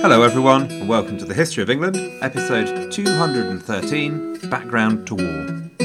Hello everyone, and welcome to the History of England, episode 213, Background to War.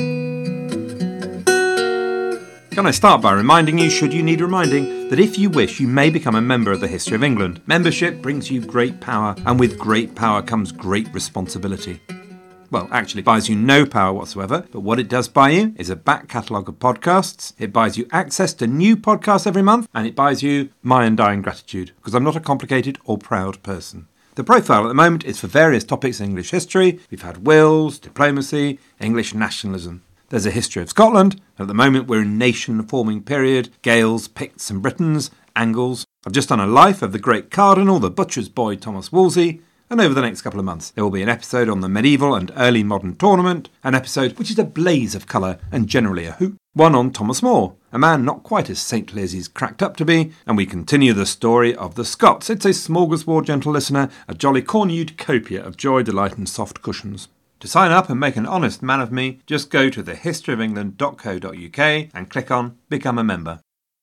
Can I start by reminding you, should you need reminding, that if you wish, you may become a member of the History of England. Membership brings you great power, and with great power comes great responsibility. Well, actually, it buys you no power whatsoever, but what it does buy you is a back catalogue of podcasts, it buys you access to new podcasts every month, and it buys you my undying gratitude, because I'm not a complicated or proud person. The profile at the moment is for various topics in English history. We've had wills, diplomacy, English nationalism. There's a history of Scotland, and at the moment we're in nation-forming period, Gaels, Picts and Britons, Angles. I've just done a life of the great Cardinal, the butcher's boy Thomas Wolsey, and over the next couple of months there will be an episode on the medieval and early modern tournament, an episode which is a blaze of colour and generally a hoot, one on Thomas More, a man not quite as saintly as he's cracked up to be, and we continue the story of the Scots. It's a smorgasbord, gentle listener, a jolly cornued copia of joy, delight and soft cushions. To sign up and make an honest man of me, just go to thehistoryofengland.co.uk and click on Become a Member.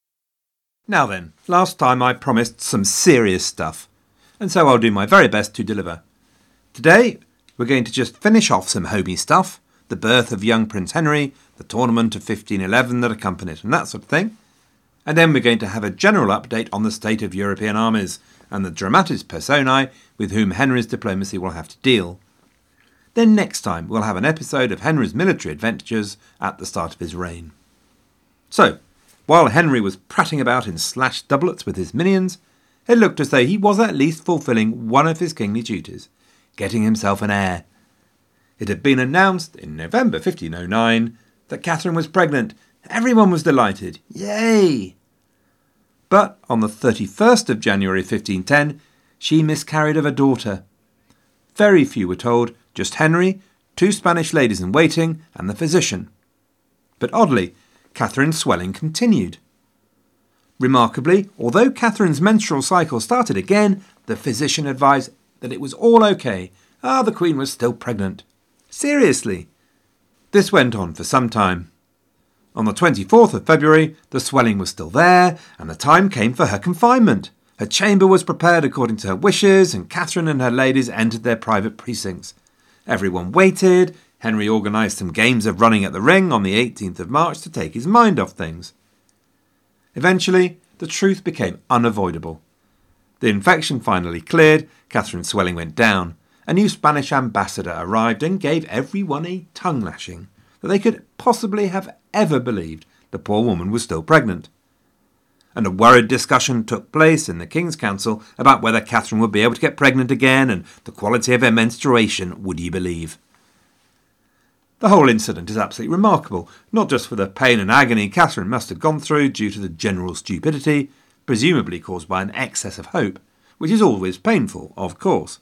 Now then, last time I promised some serious stuff, and so I'll do my very best to deliver. Today, we're going to just finish off some homey stuff, the birth of young Prince Henry, the tournament of 1511 that accompanied it, and that sort of thing. And then we're going to have a general update on the state of European armies and the dramatis personae with whom Henry's diplomacy will have to deal. Then next time we'll have an episode of Henry's military adventures at the start of his reign. So, while Henry was prattling about in slashed doublets with his minions, it looked as though he was at least fulfilling one of his kingly duties, getting himself an heir. It had been announced in November 1509 that Catherine was pregnant. Everyone was delighted. Yay! But on the 31st of January 1510, she miscarried of a daughter. Very few were told, just Henry, 2 Spanish ladies in waiting, and the physician. But oddly, Catherine's swelling continued. Remarkably, although Catherine's menstrual cycle started again, the physician advised that it was all okay. The Queen was still pregnant. Seriously. This went on for some time. On the 24th of February, the swelling was still there, and the time came for her confinement. Her chamber was prepared according to her wishes, and Catherine and her ladies entered their private precincts. Everyone waited. Henry organised some games of running at the ring on the 18th of March to take his mind off things. Eventually, the truth became unavoidable. The infection finally cleared, Catherine's swelling went down. A new Spanish ambassador arrived and gave everyone a tongue-lashing that they could possibly have ever believed the poor woman was still pregnant. And a worried discussion took place in the King's Council about whether Catherine would be able to get pregnant again and the quality of her menstruation, would you believe. The whole incident is absolutely remarkable, not just for the pain and agony Catherine must have gone through due to the general stupidity, presumably caused by an excess of hope, which is always painful, of course.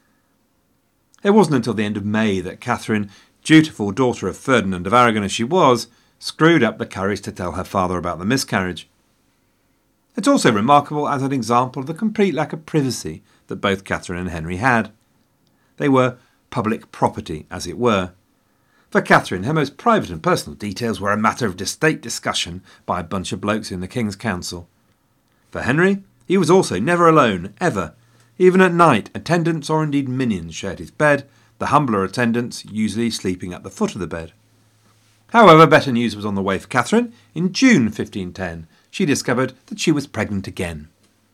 It wasn't until the end of May that Catherine, dutiful daughter of Ferdinand of Aragon as she was, screwed up the courage to tell her father about the miscarriage. It's also remarkable as an example of the complete lack of privacy that both Catherine and Henry had. They were public property, as it were. For Catherine, her most private and personal details were a matter of distinct discussion by a bunch of blokes in the King's Council. For Henry, he was also never alone, ever. Even at night, attendants or indeed minions shared his bed, the humbler attendants usually sleeping at the foot of the bed. However, better news was on the way for Catherine. In June 1510, she discovered that she was pregnant again.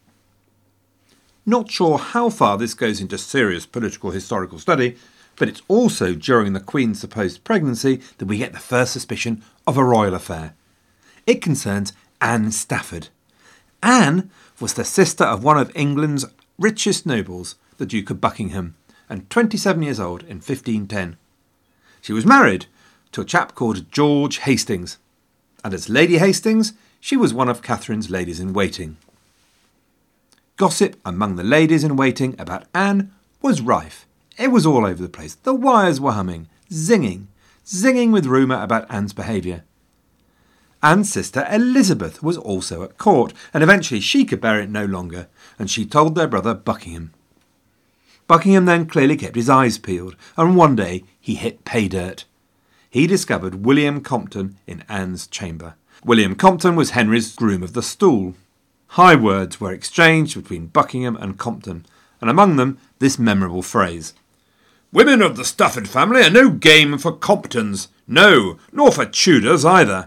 Not sure how far this goes into serious political historical study, but it's also during the Queen's supposed pregnancy that we get the first suspicion of a royal affair. It concerns Anne Stafford. Anne was the sister of one of England's richest nobles, the Duke of Buckingham, and 27 years old in 1510. She was married to a chap called George Hastings, and as Lady Hastings, she was one of Catherine's ladies-in-waiting. Gossip among the ladies-in-waiting about Anne was rife. It was all over the place. The wires were humming, zinging with rumour about Anne's behaviour. Anne's sister Elizabeth was also at court, and eventually she could bear it no longer, and she told their brother Buckingham. Buckingham then clearly kept his eyes peeled, and one day he hit pay dirt. He discovered William Compton in Anne's chamber. William Compton was Henry's groom of the stool. High words were exchanged between Buckingham and Compton, and among them this memorable phrase: "Women of the Stafford family are no game for Comptons, no, nor for Tudors either."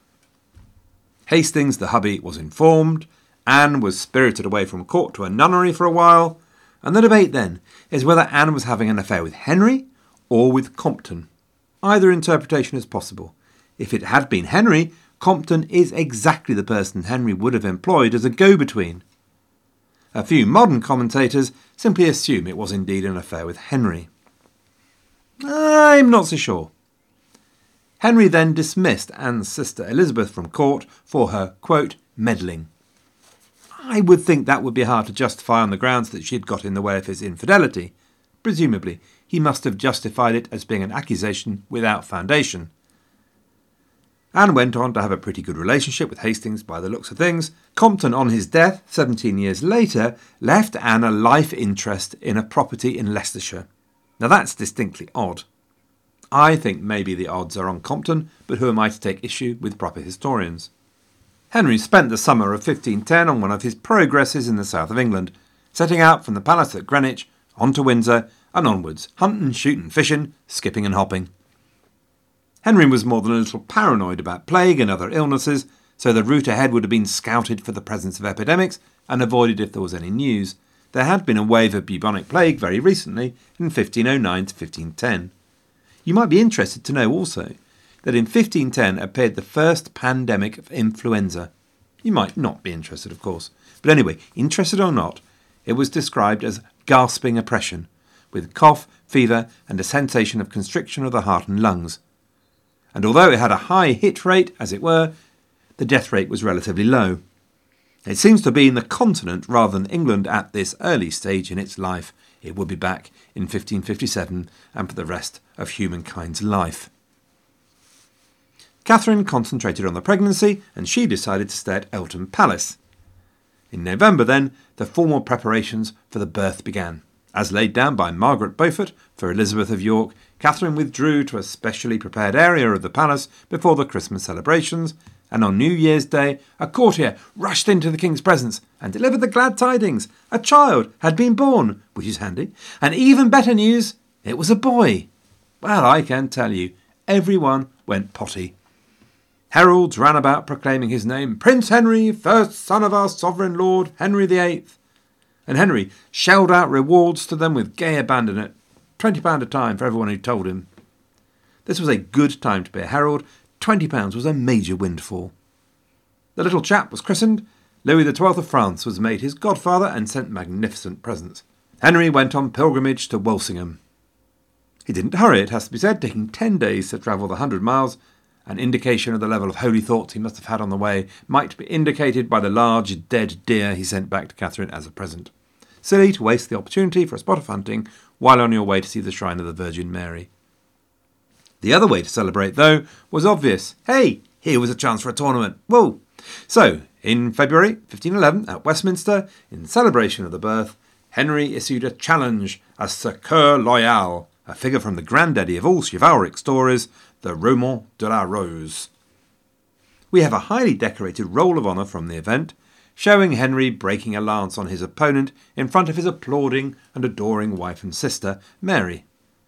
Hastings, the hubby, was informed. Anne was spirited away from court to a nunnery for a while, and the debate then is whether Anne was having an affair with Henry or with Compton. Either interpretation is possible. If it had been Henry, Compton is exactly the person Henry would have employed as a go-between. A few modern commentators simply assume it was indeed an affair with Henry. I'm not so sure. Henry then dismissed Anne's sister Elizabeth from court for her, quote, meddling. I would think that would be hard to justify on the grounds that she had got in the way of his infidelity. Presumably, he must have justified it as being an accusation without foundation. Anne went on to have a pretty good relationship with Hastings by the looks of things. Compton, on his death 17 years later, left Anne a life interest in a property in Leicestershire. Now that's distinctly odd. I think maybe the odds are on Compton, but who am I to take issue with proper historians? Henry spent the summer of 1510 on one of his progresses in the south of England, setting out from the palace at Greenwich, on to Windsor, and onwards, hunting, shooting, fishing, skipping and hopping. Henry was more than a little paranoid about plague and other illnesses, so the route ahead would have been scouted for the presence of epidemics and avoided if there was any news. There had been a wave of bubonic plague very recently, in 1509 to 1510. You might be interested to know also that in 1510 appeared the first pandemic of influenza. You might not be interested, of course. But anyway, interested or not, it was described as gasping oppression, with cough, fever, and a sensation of constriction of the heart and lungs. And although it had a high hit rate, as it were, the death rate was relatively low. It seems to be in the continent rather than England at this early stage in its life. It would be back in 1557 and for the rest of humankind's life. Catherine concentrated on the pregnancy and she decided to stay at Eltham Palace. In November then, the formal preparations for the birth began. As laid down by Margaret Beaufort for Elizabeth of York, Catherine withdrew to a specially prepared area of the palace before the Christmas celebrations, and on New Year's Day a courtier rushed into the king's presence and delivered the glad tidings. A child had been born, which is handy, and even better news, it was a boy. Well, I can tell you, everyone went potty. Heralds ran about proclaiming his name, Prince Henry, first son of our sovereign lord, Henry VIII. And Henry shelled out rewards to them with gay abandon at £20 a time for everyone who told him. This was a good time to be a herald. £20 was a major windfall. The little chap was christened. Louis XII of France was made his godfather and sent magnificent presents. Henry went on pilgrimage to Walsingham. He didn't hurry, it has to be said, taking 10 days to travel the 100 miles. An indication of the level of holy thoughts he must have had on the way might be indicated by the large dead deer he sent back to Catherine as a present. Silly to waste the opportunity for a spot of hunting while on your way to see the shrine of the Virgin Mary. The other way to celebrate, though, was obvious. Hey, here was a chance for a tournament. Whoa! So, in February 1511, at Westminster, in celebration of the birth, Henry issued a challenge as Sir Coeur Loyal, a figure from the granddaddy of all chivalric stories, the Roman de la Rose. We have a highly decorated roll of honour from the event, showing Henry breaking a lance on his opponent in front of his applauding and adoring wife and sister, Mary.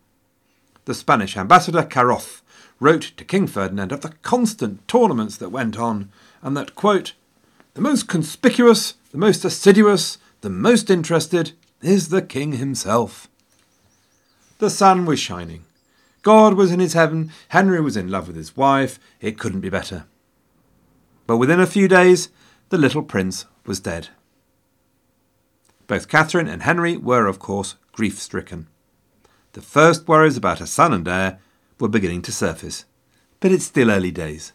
The Spanish ambassador, Caroth, wrote to King Ferdinand of the constant tournaments that went on, and that, quote, the most conspicuous, the most assiduous, the most interested is the king himself. The sun was shining. God was in his heaven. Henry was in love with his wife. It couldn't be better. But within a few days, the little prince was dead. Both Catherine and Henry were, of course, grief-stricken. The first worries about a son and heir were beginning to surface, but it's still early days.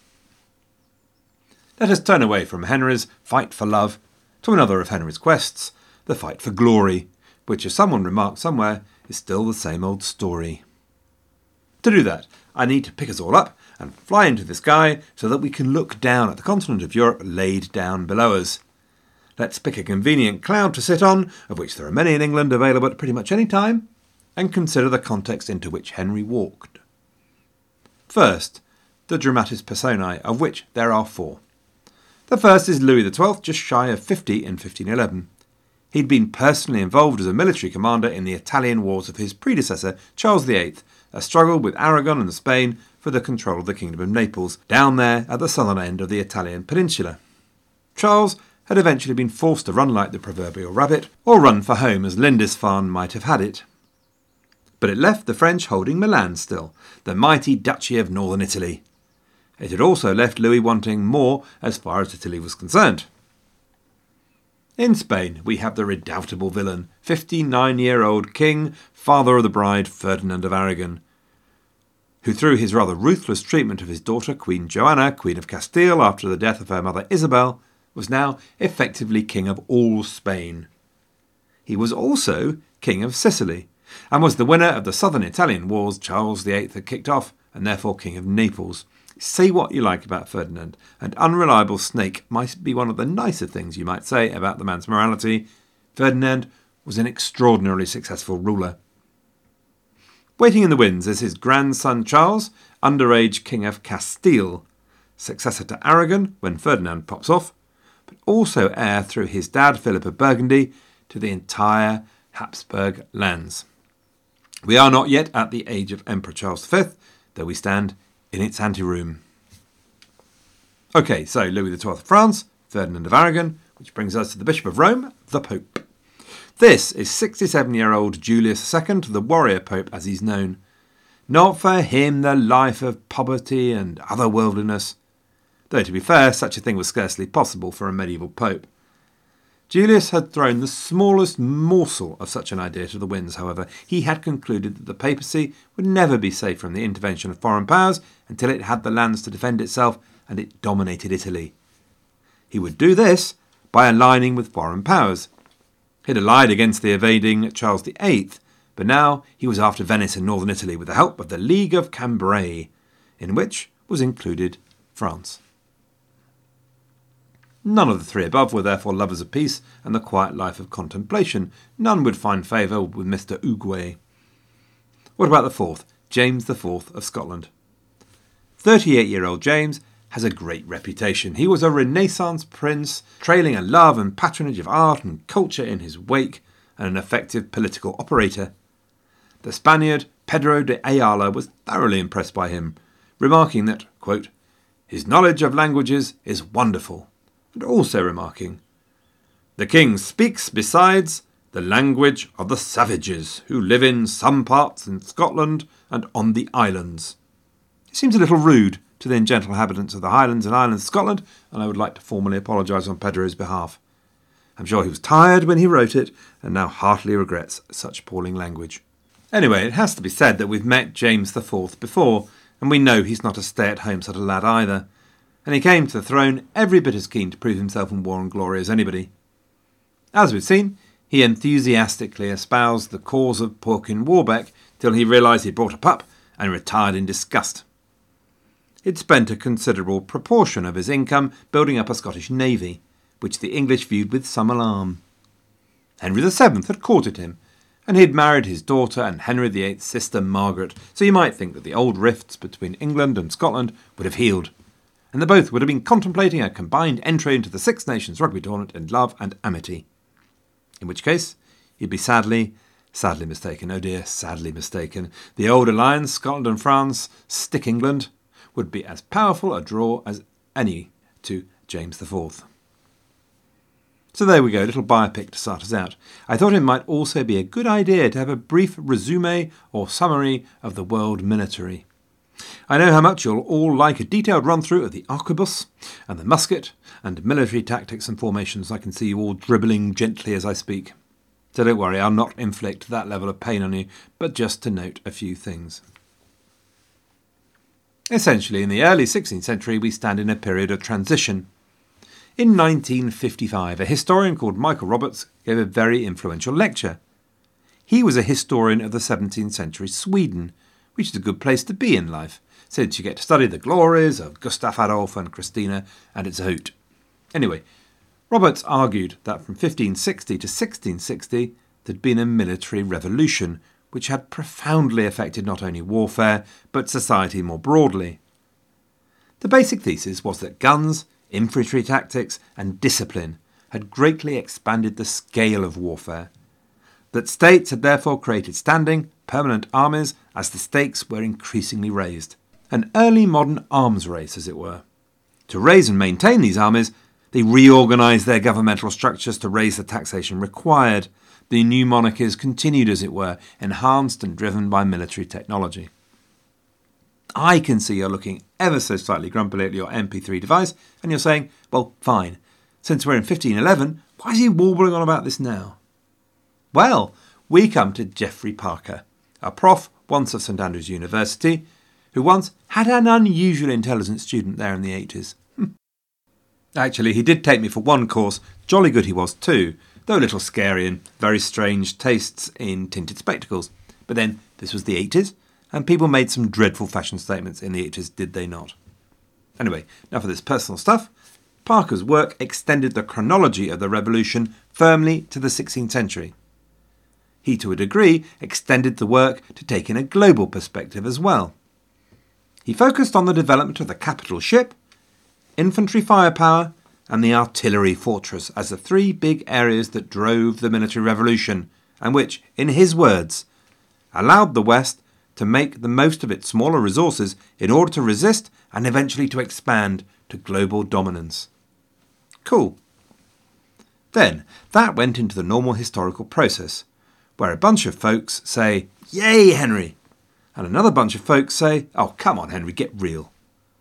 Let us turn away from Henry's fight for love to another of Henry's quests, the fight for glory, which, as someone remarked somewhere, is still the same old story. To do that, I need to pick us all up and fly into the sky so that we can look down at the continent of Europe laid down below us. Let's pick a convenient cloud to sit on, of which there are many in England available at pretty much any time, and consider the context into which Henry walked. First, the dramatis personae, of which there are 4. The first is Louis XII, just shy of 50 in 1511. He'd been personally involved as a military commander in the Italian wars of his predecessor, Charles VIII, a struggle with Aragon and Spain for the control of the Kingdom of Naples, down there at the southern end of the Italian peninsula. Charles had eventually been forced to run like the proverbial rabbit, or run for home as Lindisfarne might have had it. But it left the French holding Milan still, the mighty Duchy of Northern Italy. It had also left Louis wanting more as far as Italy was concerned. In Spain, we have the redoubtable villain, 59-year-old King, father of the bride, Ferdinand of Aragon, who through his rather ruthless treatment of his daughter, Queen Joanna, Queen of Castile, after the death of her mother Isabel, was now effectively king of all Spain. He was also king of Sicily, and was the winner of the southern Italian wars Charles VIII had kicked off, and therefore king of Naples. Say what you like about Ferdinand, and unreliable snake might be one of the nicer things you might say about the man's morality. Ferdinand was an extraordinarily successful ruler. Waiting in the wings is his grandson Charles, underage king of Castile, successor to Aragon when Ferdinand pops off, but also heir through his dad Philip of Burgundy to the entire Habsburg lands. We are not yet at the age of Emperor Charles V, though we stand in its anteroom. OK, so Louis XII of France, Ferdinand of Aragon, which brings us to the Bishop of Rome, the Pope. This is 67-year-old Julius II, the warrior pope as he's known. Not for him the life of poverty and otherworldliness, though to be fair, such a thing was scarcely possible for a medieval pope. Julius had thrown the smallest morsel of such an idea to the winds, however. He had concluded that the papacy would never be safe from the intervention of foreign powers until it had the lands to defend itself and it dominated Italy. He would do this by aligning with foreign powers. He'd allied against the invading Charles VIII, but now he was after Venice and northern Italy with the help of the League of Cambrai, in which was included France. None of the three above were therefore lovers of peace and the quiet life of contemplation. None would find favour with Mr. Ougouet. What about the fourth, James IV of Scotland? 38-year-old James has a great reputation. He was a Renaissance prince, trailing a love and patronage of art and culture in his wake, and an effective political operator. The Spaniard Pedro de Ayala was thoroughly impressed by him, remarking that, quote, his knowledge of languages is wonderful, and also remarking, the king speaks, besides, the language of the savages, who live in some parts in Scotland and on the islands. It seems a little rude to the gentle inhabitants of the Highlands and Islands of Scotland, and I would like to formally apologise on Pedro's behalf. I'm sure he was tired when he wrote it, and now heartily regrets such appalling language. Anyway, it has to be said that we've met James IV before, and we know he's not a stay-at-home sort of lad either. And he came to the throne every bit as keen to prove himself in war and glory as anybody. As we've seen, he enthusiastically espoused the cause of Perkin Warbeck till he realised he'd brought a pup and retired in disgust. He'd spent a considerable proportion of his income building up a Scottish navy, which the English viewed with some alarm. Henry VII had courted him, and he had married his daughter and Henry VIII's sister Margaret, so you might think that the old rifts between England and Scotland would have healed, and they both would have been contemplating a combined entry into the Six Nations rugby tournament in love and amity. In which case, he'd be sadly mistaken. Oh dear, sadly mistaken. The old alliance, Scotland and France, stick England, would be as powerful a draw as any to James IV. So there we go, a little biopic to start us out. I thought it might also be a good idea to have a brief resume or summary of the world military. I know how much you'll all like a detailed run-through of the arquebus and the musket and military tactics and formations. I can see you all dribbling gently as I speak. So don't worry, I'll not inflict that level of pain on you, but just to note a few things. Essentially, in the early 16th century, we stand in a period of transition. In 1955, a historian called Michael Roberts gave a very influential lecture. He was a historian of the 17th century Sweden, which is a good place to be in life, since you get to study the glories of Gustav Adolf and Christina and its hoot. Anyway, Roberts argued that from 1560 to 1660 there'd been a military revolution, which had profoundly affected not only warfare, but society more broadly. The basic thesis was that guns, infantry tactics and discipline had greatly expanded the scale of warfare, that states had therefore created standing, permanent armies as the stakes were increasingly raised. An early modern arms race, as it were. To raise and maintain these armies, they reorganised their governmental structures to raise the taxation required. The new monarchies continued, as it were, enhanced and driven by military technology. I can see you're looking ever so slightly grumpily at your MP3 device, and you're saying, well, fine. Since we're in 1511, why is he warbling on about this now? Well, we come to Geoffrey Parker, a prof once of St Andrews University, who once had an unusually intelligent student there in the 80s. Actually, he did take me for one course. Jolly good he was too, though a little scary and very strange tastes in tinted spectacles. But then, this was the 80s, and people made some dreadful fashion statements in the 80s, did they not? Anyway, enough of this personal stuff. Parker's work extended the chronology of the revolution firmly to the 16th century. He, to a degree, extended the work to take in a global perspective as well. He focused on the development of the capital ship, infantry firepower, and the artillery fortress as the three big areas that drove the military revolution, and which, in his words, allowed the West to make the most of its smaller resources in order to resist and eventually to expand to global dominance. Cool. Then, that went into the normal historical process, where a bunch of folks say, "Yay, Henry!" and another bunch of folks say, "Oh, come on, Henry, get real."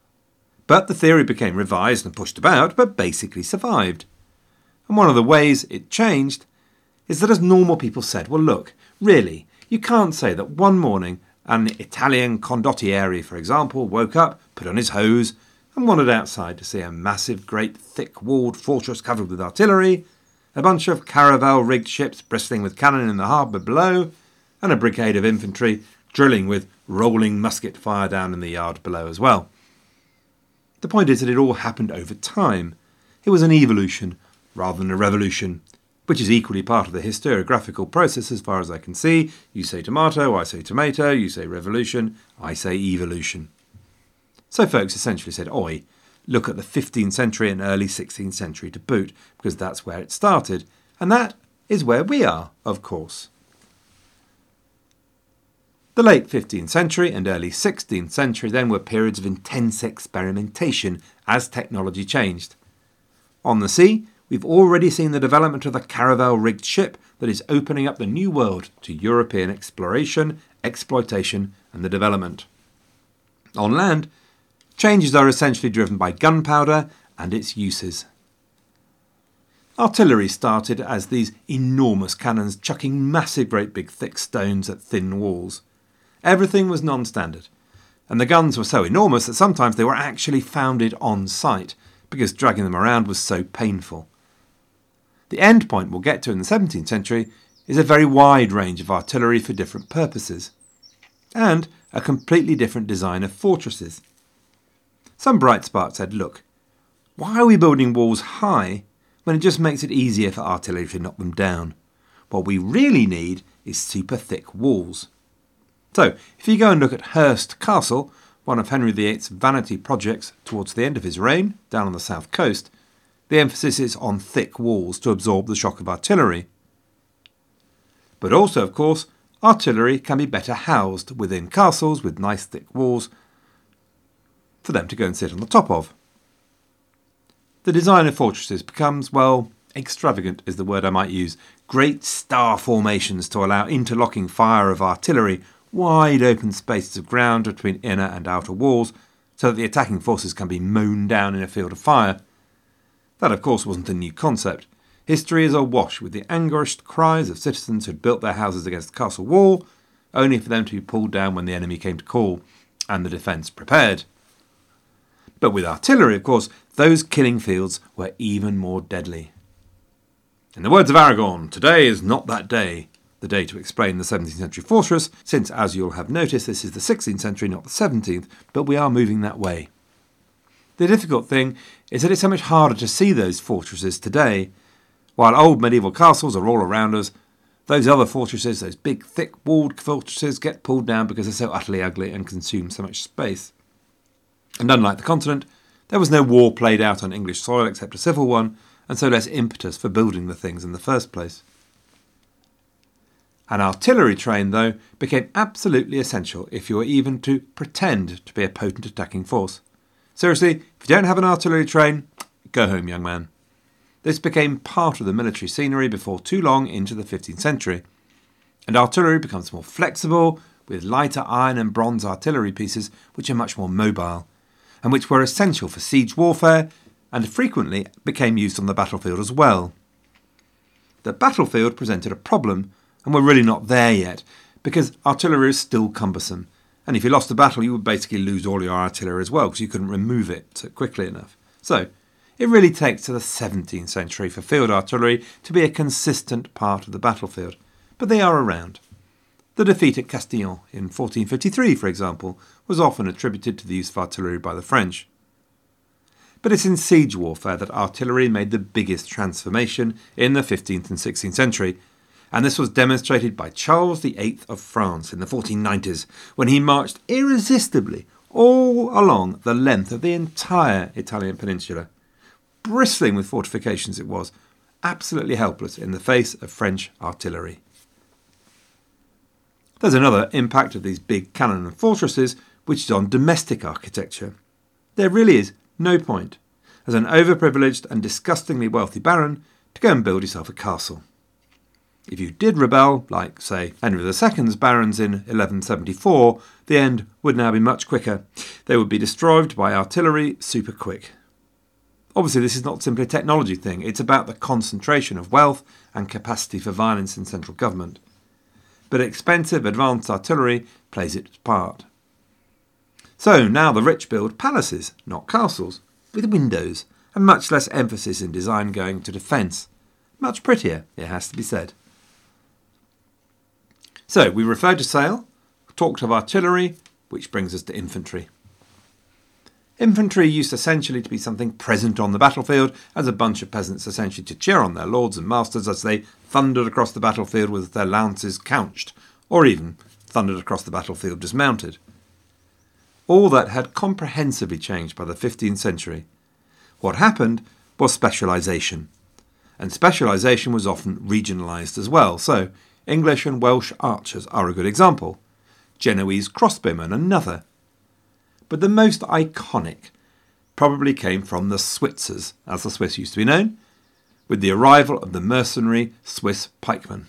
But the theory became revised and pushed about, but basically survived. And one of the ways it changed is that as normal people said, well, look, really, you can't say that one morning an Italian condottiere, for example, woke up, put on his hose, and wandered outside to see a massive, great, thick-walled fortress covered with artillery, a bunch of caravel-rigged ships bristling with cannon in the harbour below, and a brigade of infantry drilling with rolling musket fire down in the yard below as well. The point is that it all happened over time. It was an evolution rather than a revolution, which is equally part of the historiographical process as far as I can see. You say tomato, I say tomato, you say revolution, I say evolution. So folks essentially said, oi, look at the 15th century and early 16th century to boot, because that's where it started. And that is where we are, of course. The late 15th century and early 16th century then were periods of intense experimentation as technology changed. On the sea, we've already seen the development of the caravel-rigged ship that is opening up the new world to European exploration, exploitation and the development. On land, changes are essentially driven by gunpowder and its uses. Artillery started as these enormous cannons chucking massive great big thick stones at thin walls. Everything was non-standard, and the guns were so enormous that sometimes they were actually founded on site, because dragging them around was so painful. The end point we'll get to in the 17th century is a very wide range of artillery for different purposes, and a completely different design of fortresses. Some bright spark said, look, why are we building walls high when it just makes it easier for artillery to knock them down? What we really need is super thick walls. So, if you go and look at Hurst Castle, one of Henry VIII's vanity projects towards the end of his reign, down on the south coast, the emphasis is on thick walls to absorb the shock of artillery. But also, of course, artillery can be better housed within castles with nice thick walls for them to go and sit on the top of. The design of fortresses becomes, well, extravagant is the word I might use. Great star formations to allow interlocking fire of artillery, wide open spaces of ground between inner and outer walls, so that the attacking forces can be mown down in a field of fire. That, of course, wasn't a new concept. History is awash with the anguished cries of citizens who had built their houses against the castle wall, only for them to be pulled down when the enemy came to call, and the defence prepared. But with artillery, of course, those killing fields were even more deadly. In the words of Aragorn, today is not that day. The day to explain the 17th century fortress, since, as you'll have noticed, this is the 16th century, not the 17th, but we are moving that way. The difficult thing is that it's so much harder to see those fortresses today. While old medieval castles are all around us, those other fortresses, those big, thick-walled fortresses, get pulled down because they're so utterly ugly and consume so much space. And unlike the continent, there was no war played out on English soil except a civil one, and so less impetus for building the things in the first place. An artillery train, though, became absolutely essential if you were even to pretend to be a potent attacking force. Seriously, if you don't have an artillery train, go home, young man. This became part of the military scenery before too long into the 15th century. And artillery becomes more flexible, with lighter iron and bronze artillery pieces which are much more mobile, and which were essential for siege warfare and frequently became used on the battlefield as well. The battlefield presented a problem, and we're really not there yet, because artillery is still cumbersome. And if you lost a battle, you would basically lose all your artillery as well, because you couldn't remove it quickly enough. So, it really takes to the 17th century for field artillery to be a consistent part of the battlefield. But they are around. The defeat at Castillon in 1453, for example, was often attributed to the use of artillery by the French. But it's in siege warfare that artillery made the biggest transformation in the 15th and 16th century, and this was demonstrated by Charles VIII of France in the 1490s, when he marched irresistibly all along the length of the entire Italian peninsula. Bristling with fortifications it was, absolutely helpless in the face of French artillery. There's another impact of these big cannon and fortresses, which is on domestic architecture. There really is no point, as an overprivileged and disgustingly wealthy baron, to go and build yourself a castle. If you did rebel, like, say, Henry II's barons in 1174, the end would now be much quicker. They would be destroyed by artillery super quick. Obviously, this is not simply a technology thing. It's about the concentration of wealth and capacity for violence in central government. But expensive advanced artillery plays its part. So now the rich build palaces, not castles, with windows, and much less emphasis in design going to defence. Much prettier, it has to be said. So, we referred to sail, talked of artillery, which brings us to infantry. Infantry used essentially to be something present on the battlefield as a bunch of peasants essentially to cheer on their lords and masters as they thundered across the battlefield with their lances couched, or even thundered across the battlefield dismounted. All that had comprehensively changed by the 15th century. What happened was specialisation, and specialisation was often regionalised as well, so English and Welsh archers are a good example. Genoese crossbowmen another. But the most iconic probably came from the Switzers, as the Swiss used to be known, with the arrival of the mercenary Swiss pikeman.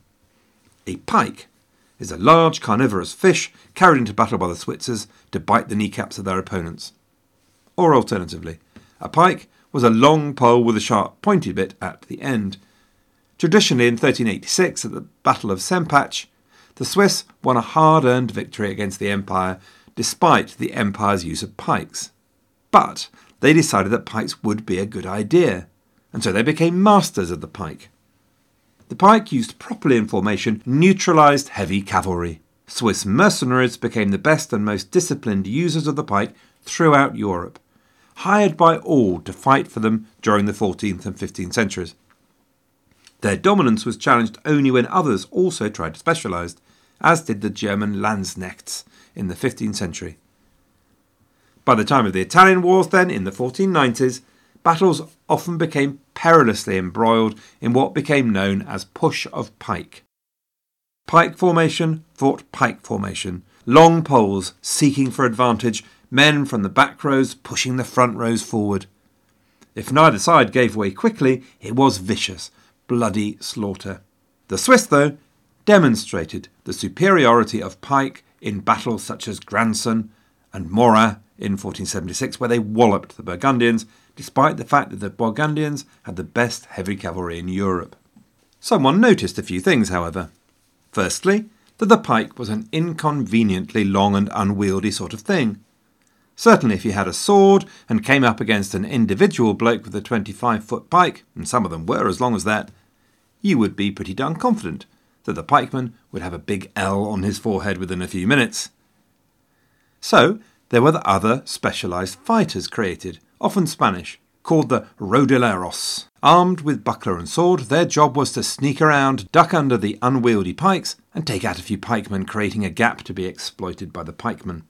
A pike is a large carnivorous fish carried into battle by the Switzers to bite the kneecaps of their opponents. Or alternatively, a pike was a long pole with a sharp pointy bit at the end. Traditionally, in 1386, at the Battle of Sempach, the Swiss won a hard-earned victory against the Empire, despite the Empire's use of pikes. But they decided that pikes would be a good idea, and so they became masters of the pike. The pike, used properly in formation, neutralised heavy cavalry. Swiss mercenaries became the best and most disciplined users of the pike throughout Europe, hired by all to fight for them during the 14th and 15th centuries. Their dominance was challenged only when others also tried to specialise, as did the German Landsknechts in the 15th century. By the time of the Italian Wars then, in the 1490s, battles often became perilously embroiled in what became known as push of pike. Pike formation fought pike formation, long poles seeking for advantage, men from the back rows pushing the front rows forward. If neither side gave way quickly, it was vicious, bloody slaughter. The Swiss, though, demonstrated the superiority of pike in battles such as Granson and Morat in 1476, where they walloped the Burgundians, despite the fact that the Burgundians had the best heavy cavalry in Europe. Someone noticed a few things, however. Firstly, that the pike was an inconveniently long and unwieldy sort of thing. Certainly if you had a sword and came up against an individual bloke with a 25-foot pike, and some of them were as long as that, you would be pretty darn confident that the pikeman would have a big L on his forehead within a few minutes. So there were the other specialised fighters created, often Spanish, called the Rodilleros. Armed with buckler and sword, their job was to sneak around, duck under the unwieldy pikes, and take out a few pikemen, creating a gap to be exploited by the pikemen.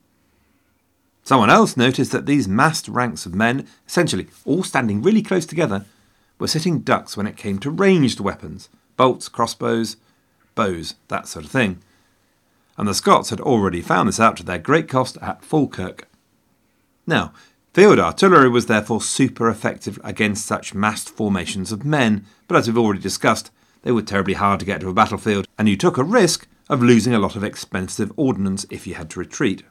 Someone else noticed that these massed ranks of men, essentially all standing really close together, were sitting ducks when it came to ranged weapons, bolts, crossbows, bows, that sort of thing. And the Scots had already found this out to their great cost at Falkirk. Now, field artillery was therefore super effective against such massed formations of men, but as we've already discussed, they were terribly hard to get to a battlefield, and you took a risk of losing a lot of expensive ordnance if you had to retreat.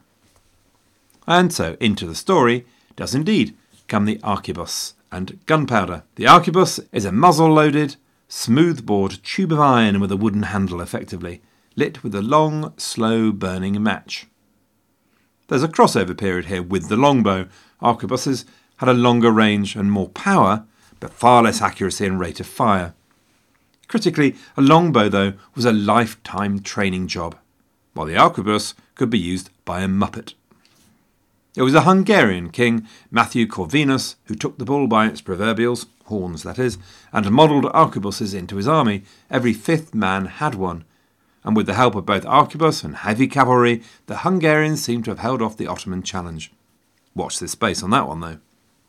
And so into the story does indeed come the arquebus and gunpowder. The arquebus is a muzzle-loaded, smooth-bored tube of iron with a wooden handle effectively, lit with a long, slow-burning match. There's a crossover period here with the longbow. Arquebuses had a longer range and more power, but far less accuracy and rate of fire. Critically, a longbow, though, was a lifetime training job, while the arquebus could be used by a muppet. It was a Hungarian king, Matthew Corvinus, who took the bull by its proverbials, horns that is, and modelled arquebuses into his army. Every fifth man had one, and with the help of both arquebus and heavy cavalry, the Hungarians seem to have held off the Ottoman challenge. Watch this space on that one, though.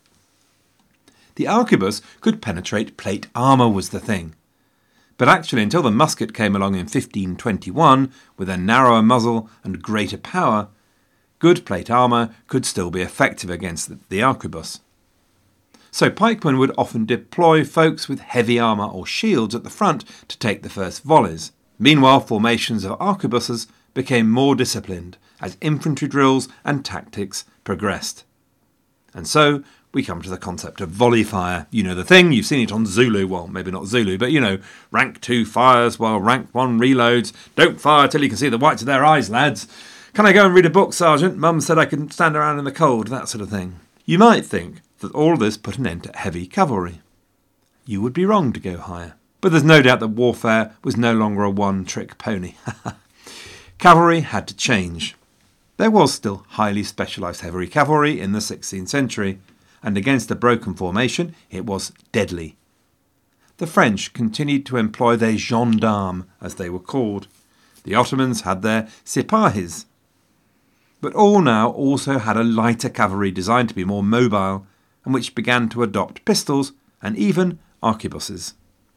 The arquebus could penetrate plate armour was the thing. But actually, until the musket came along in 1521, with a narrower muzzle and greater power, good plate armour could still be effective against the arquebus. So pikemen would often deploy folks with heavy armour or shields at the front to take the first volleys. Meanwhile, formations of arquebuses became more disciplined as infantry drills and tactics progressed. And so we come to the concept of volley fire. You know the thing, you've seen it on Zulu, well, maybe not Zulu, but rank 2 fires while rank 1 reloads. Don't fire till you can see the whites of their eyes, lads. Can I go and read a book, Sergeant? Mum said I could stand around in the cold, that sort of thing. You might think that all this put an end to heavy cavalry. You would be wrong to go higher. But there's no doubt that warfare was no longer a one-trick pony. Cavalry had to change. There was still highly specialised heavy cavalry in the 16th century, and against a broken formation it was deadly. The French continued to employ their gendarmes, as they were called. The Ottomans had their sipahis. But all now also had a lighter cavalry designed to be more mobile, and which began to adopt pistols and even arquebuses.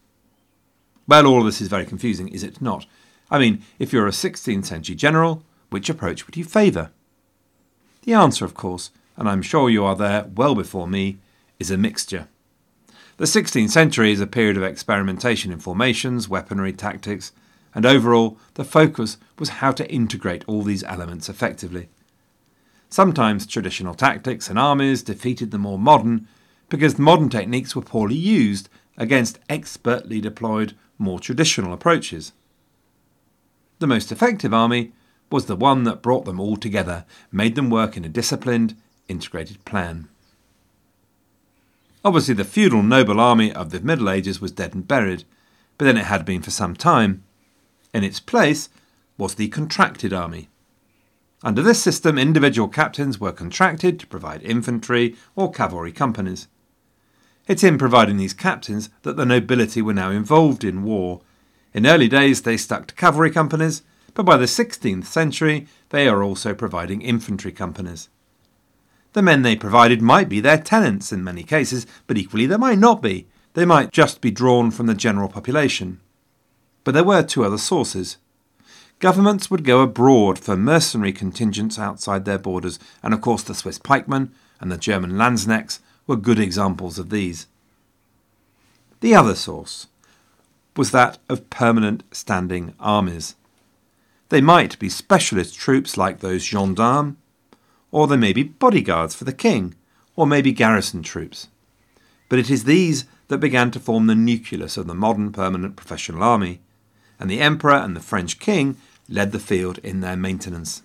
Well, all of this is very confusing, is it not? I mean, if you're a 16th century general, which approach would you favour? The answer, of course, and I'm sure you are there well before me, is a mixture. The 16th century is a period of experimentation in formations, weaponry, tactics, and overall the focus was how to integrate all these elements effectively. Sometimes traditional tactics and armies defeated the more modern because modern techniques were poorly used against expertly deployed more traditional approaches. The most effective army was the one that brought them all together, made them work in a disciplined, integrated plan. Obviously the feudal noble army of the Middle Ages was dead and buried, but then it had been for some time. In its place was the contracted army. Under this system, individual captains were contracted to provide infantry or cavalry companies. It's in providing these captains that the nobility were now involved in war. In early days they stuck to cavalry companies, but by the 16th century they are also providing infantry companies. The men they provided might be their tenants in many cases, but equally they might not be. They might just be drawn from the general population. But there were two other sources. Governments would go abroad for mercenary contingents outside their borders, and of course the Swiss pikemen and the German Landsknechts were good examples of these. The other source was that of permanent standing armies. They might be specialist troops like those gendarmes, or they may be bodyguards for the king, or maybe garrison troops. But it is these that began to form the nucleus of the modern permanent professional army, and the emperor and the French king led the field in their maintenance.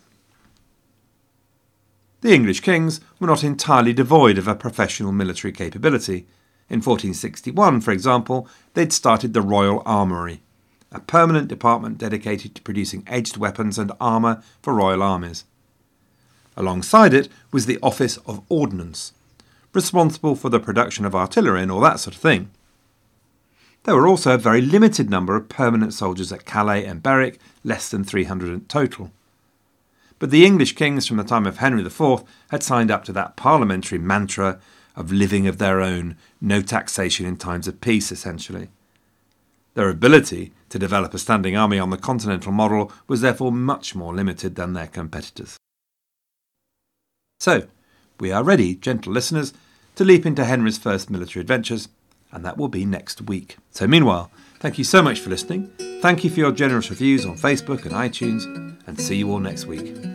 The English kings were not entirely devoid of a professional military capability. In 1461, for example, they'd started the Royal Armoury, a permanent department dedicated to producing edged weapons and armour for royal armies. Alongside it was the Office of Ordnance, responsible for the production of artillery and all that sort of thing. There were also a very limited number of permanent soldiers at Calais and Berwick, less than 300 in total. But the English kings from the time of Henry IV had signed up to that parliamentary mantra of living of their own, no taxation in times of peace, essentially. Their ability to develop a standing army on the continental model was therefore much more limited than their competitors. So, we are ready, gentle listeners, to leap into Henry's first military adventures, and that will be next week. So meanwhile, thank you so much for listening. Thank you for your generous reviews on Facebook and iTunes, and see you all next week.